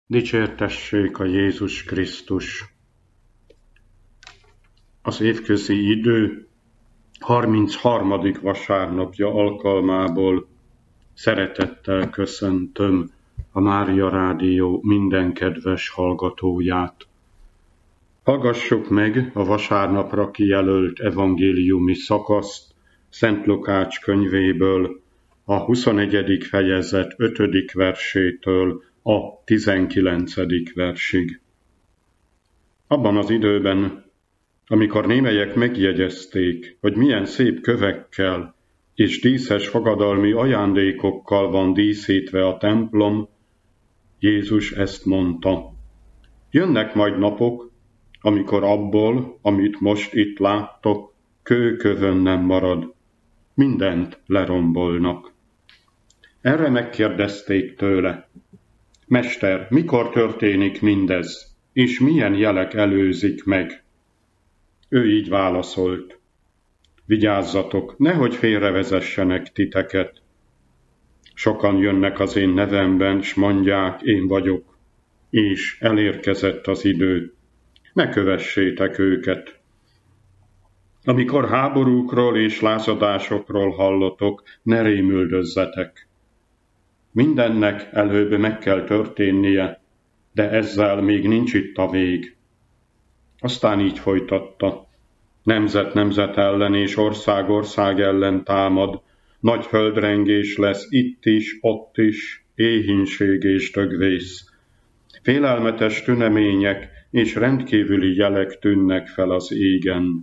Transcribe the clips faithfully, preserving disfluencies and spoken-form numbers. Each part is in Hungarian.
Dicsértessék a Jézus Krisztus! Az évközi idő harmincharmadik vasárnapja alkalmából szeretettel köszöntöm a Mária Rádió minden kedves hallgatóját. Hallgassuk meg a vasárnapra kijelölt evangéliumi szakaszt Szent Lukács könyvéből, a huszonegyedik fejezet ötödik versétől a tizenkilencedik versig. Abban az időben, amikor némelyek megjegyezték, hogy milyen szép kövekkel és díszes fogadalmi ajándékokkal van díszítve a templom, Jézus ezt mondta: jönnek majd napok, amikor abból, amit most itt láttok, kő-kövön nem marad, mindent lerombolnak. Erre megkérdezték tőle: Mester, mikor történik mindez, és milyen jelek előzik meg? Ő így válaszolt: vigyázzatok, nehogy félrevezessenek titeket. Sokan jönnek az én nevemben, s mondják, én vagyok, és elérkezett az idő. Ne kövessétek őket. Amikor háborúkról és lázadásokról hallotok, ne rémüldözzetek. Mindennek előbb meg kell történnie, de ezzel még nincs itt a vég. Aztán így folytatta: nemzet nemzet ellen és ország ország ellen támad, nagy földrengés lesz itt is, ott is, éhínség és dögvész. Félelmetes tünemények és rendkívüli jelek tűnnek fel az égen.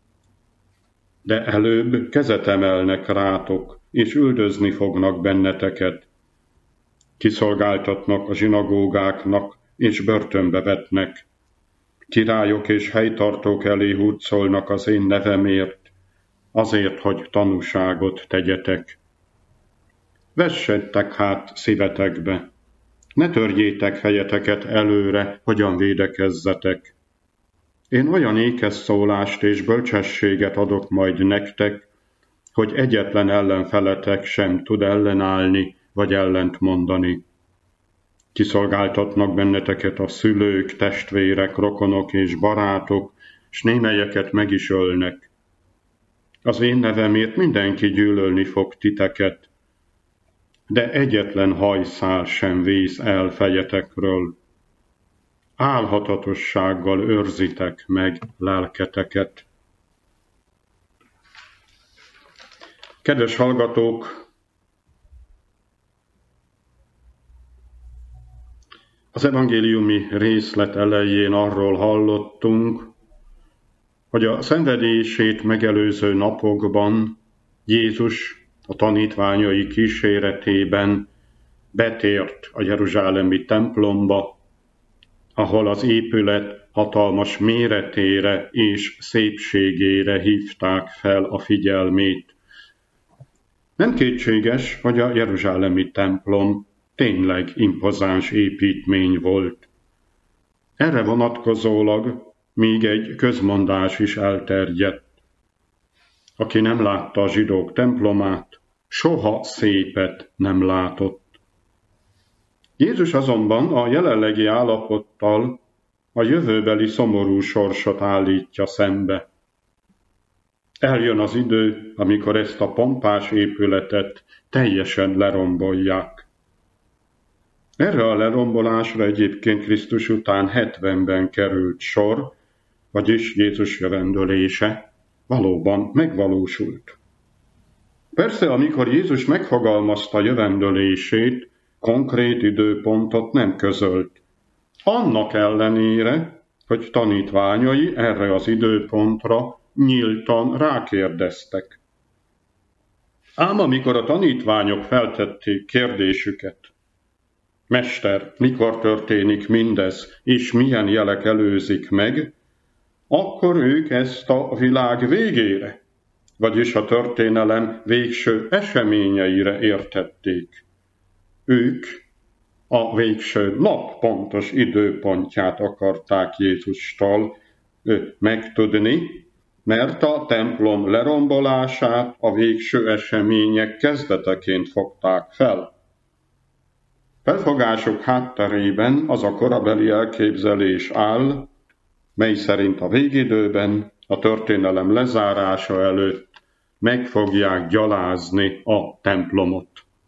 De előbb kezet emelnek rátok, és üldözni fognak benneteket. Kiszolgáltatnak a zsinagógáknak, és börtönbe vetnek. Királyok és helytartók elé hurcolnak az én nevemért, azért, hogy tanúságot tegyetek. Vessetek hát szívetekbe, ne törjétek fejeteket előre, hogyan védekezzetek. Én olyan ékes szólást és bölcsességet adok majd nektek, hogy egyetlen ellenfeletek sem tud ellenállni, vagy ellent mondani. Kiszolgáltatnak benneteket a szülők, testvérek, rokonok és barátok, s némelyeket meg is ölnek. Az én nevemért mindenki gyűlölni fog titeket, de egyetlen hajszál sem vész el fejetekről. Álhatatossággal őrzitek meg lelketeket. Kedves hallgatók! Az evangéliumi részlet elején arról hallottunk, hogy a szenvedését megelőző napokban Jézus a tanítványai kíséretében betért a jeruzsálemi templomba, ahol az épület hatalmas méretére és szépségére hívták fel a figyelmét. Nem kétséges, hogy a jeruzsálemi templom tényleg impozáns építmény volt. Erre vonatkozólag még egy közmondás is elterjedt. Aki nem látta a zsidók templomát, soha szépet nem látott. Jézus azonban a jelenlegi állapottal a jövőbeli szomorú sorsot állítja szembe. Eljön az idő, amikor ezt a pompás épületet teljesen lerombolják. Erre a lerombolásra egyébként Krisztus után hetvenben került sor, vagyis Jézus jövendölése valóban megvalósult. Persze, amikor Jézus megfogalmazta jövendölését, konkrét időpontot nem közölt. Annak ellenére, hogy tanítványai erre az időpontra nyíltan rákérdeztek. Ám amikor a tanítványok feltették kérdésüket: Mester, mikor történik mindez, és milyen jelek előzik meg, akkor ők ezt a világ végére, vagyis a történelem végső eseményeire értették. Ők a végső nap pontos időpontját akarták Jézustól megtudni, mert a templom lerombolását a végső események kezdeteként fogták fel. Felfogásuk hátterében az a korabeli elképzelés áll, mely szerint a végidőben, a történelem lezárása előtt meg fogják gyalázni a templomot.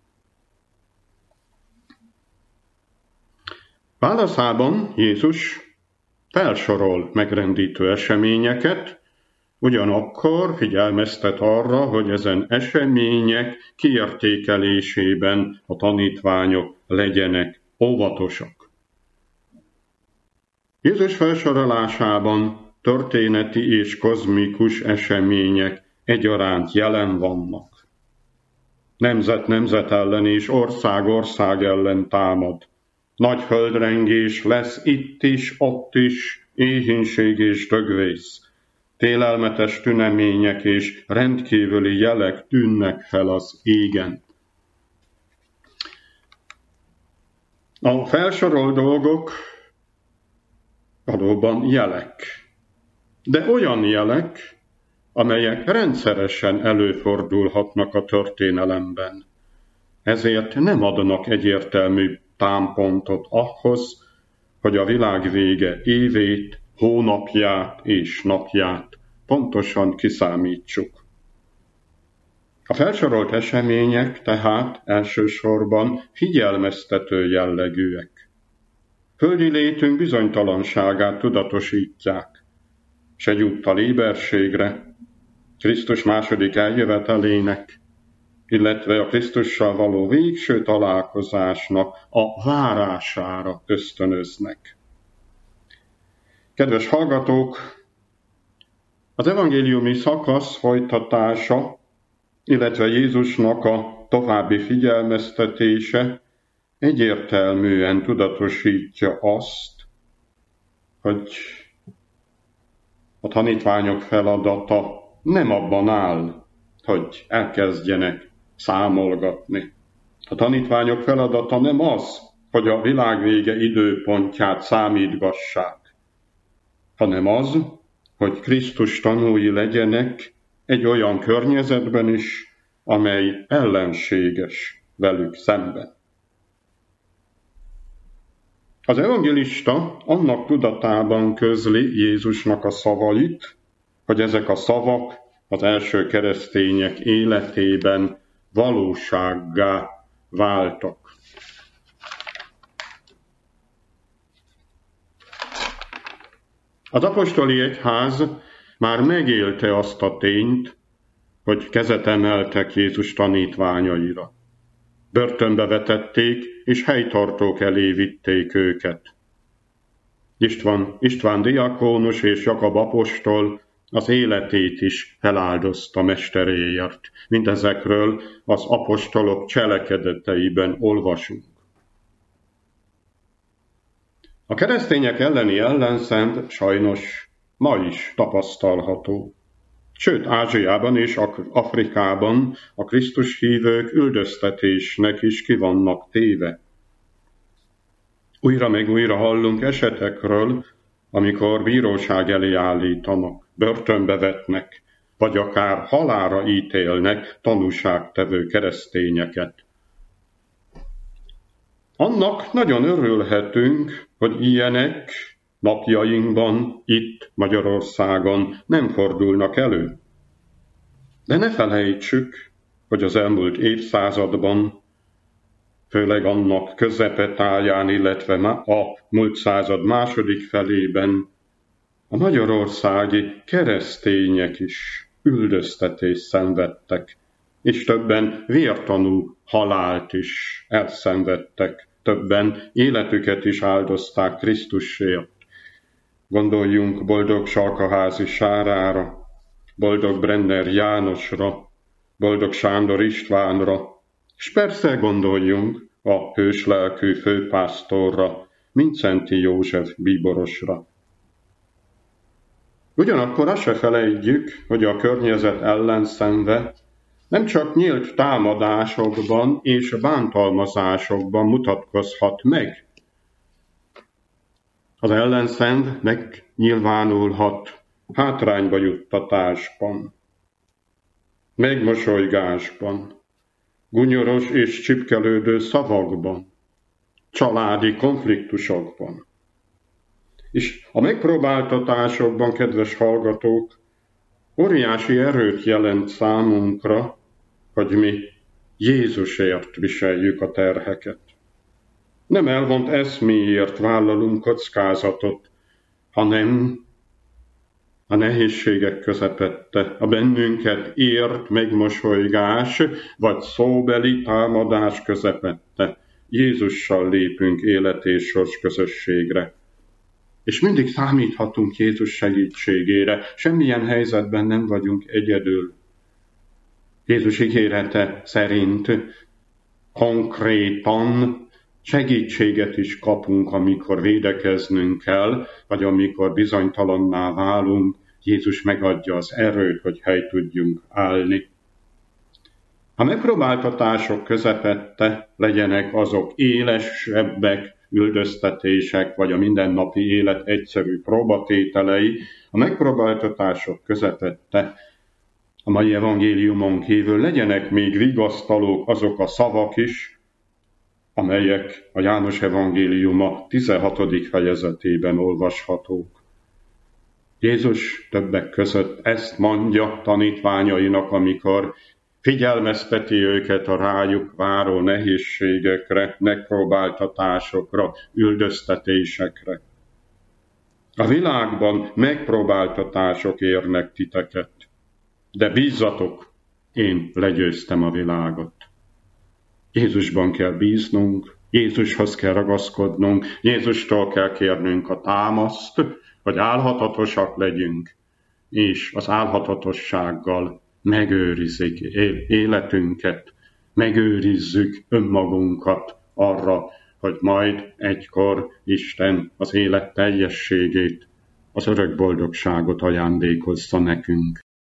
Válaszában Jézus felsorol megrendítő eseményeket, ugyanakkor figyelmeztet arra, hogy ezen események kiértékelésében a tanítványok legyenek óvatosak. Jézus felsorolásában történeti és kozmikus események egyaránt jelen vannak. Nemzet nemzet ellen és ország ország ellen támad. Nagy földrengés lesz itt is, ott is, éhínség és dögvész. Félelmetes tünemények és rendkívüli jelek tűnnek fel az égen. A felsorolt dolgok valóban jelek, de olyan jelek, amelyek rendszeresen előfordulhatnak a történelemben. Ezért nem adnak egyértelmű támpontot ahhoz, hogy a világ vége évét, hónapját és napját pontosan kiszámítsuk. A felsorolt események tehát elsősorban figyelmeztető jellegűek. Földi létünk bizonytalanságát tudatosítják, s egyúttal éberségre, Krisztus második eljövetelének, illetve a Krisztussal való végső találkozásnak a várására ösztönöznek. Kedves hallgatók, az evangéliumi szakasz folytatása, illetve Jézusnak a további figyelmeztetése egyértelműen tudatosítja azt, hogy a tanítványok feladata nem abban áll, hogy elkezdjenek számolgatni. A tanítványok feladata nem az, hogy a világvége időpontját számítgassák, hanem az, hogy Krisztus tanúi legyenek egy olyan környezetben is, amely ellenséges velük szemben. Az evangélista annak tudatában közli Jézusnak a szavait, hogy ezek a szavak az első keresztények életében valósággá váltak. Az apostoli egyház már megélte azt a tényt, hogy kezet emeltek Jézus tanítványaira. Börtönbe vetették, és helytartók elé vitték őket. István, István diakónus és Jakab apostol az életét is feláldozta mesteréért. Mindezekről az apostolok cselekedeteiben olvasunk. A keresztények elleni ellenszent sajnos ma is tapasztalható. Sőt, Ázsiában és Afrikában a Krisztus hívők üldöztetésnek is ki vannak téve. Újra meg újra hallunk esetekről, amikor bíróság elé állítanak, börtönbe vetnek, vagy akár halálra ítélnek tanúságtevő keresztényeket. Annak nagyon örülhetünk, hogy ilyenek napjainkban, itt Magyarországon nem fordulnak elő. De ne felejtsük, hogy az elmúlt évszázadban, főleg annak közepetáján, illetve a múlt század második felében a magyarországi keresztények is üldöztetést szenvedtek, és többen vértanú halált is elszenvedtek, többen életüket is áldozták Krisztusért. Gondoljunk Boldog Salkaházi Sárára, Boldog Brenner Jánosra, Boldog Sándor Istvánra, és persze gondoljunk a hőslelkű főpásztorra, Mindszenty József bíborosra. Ugyanakkor azt se felejtjük, hogy a környezet ellenszenve nem csak nyílt támadásokban és bántalmazásokban mutatkozhat meg. Az ellenszenv megnyilvánulhat hátrányba juttatásban, megmosolygásban, gunyoros és csipkelődő szavakban, családi konfliktusokban. És a megpróbáltatásokban, kedves hallgatók, óriási erőt jelent számunkra, hogy mi Jézusért viseljük a terheket. Nem elvont eszméért vállalunk kockázatot, hanem a nehézségek közepette, a bennünket ért megmosolygás, vagy szóbeli támadás közepette Jézussal lépünk élet és sors közösségre. És mindig számíthatunk Jézus segítségére, semmilyen helyzetben nem vagyunk egyedül. Jézus ígérete szerint konkrétan segítséget is kapunk, amikor védekeznünk kell, vagy amikor bizonytalanná válunk, Jézus megadja az erőt, hogy helyt tudjunk állni. A megpróbáltatások közepette legyenek azok élesebbek, üldöztetések, vagy a mindennapi élet egyszerű próbatételei, a megpróbáltatások közepette a mai evangéliumon kívül legyenek még vigasztalók azok a szavak is, amelyek a János evangéliuma tizenhatodik fejezetében olvashatók. Jézus többek között ezt mondja tanítványainak, amikor figyelmezteti őket a rájuk váró nehézségekre, megpróbáltatásokra, üldöztetésekre. A világban megpróbáltatások érnek titeket, de bízzatok, én legyőztem a világot. Jézusban kell bíznunk, Jézushoz kell ragaszkodnunk, Jézustól kell kérnünk a támaszt, hogy álhatatosak legyünk, és az álhatatossággal megőrizzük életünket, megőrizzük önmagunkat arra, hogy majd egykor Isten az élet teljességét, az örök boldogságot ajándékozza nekünk.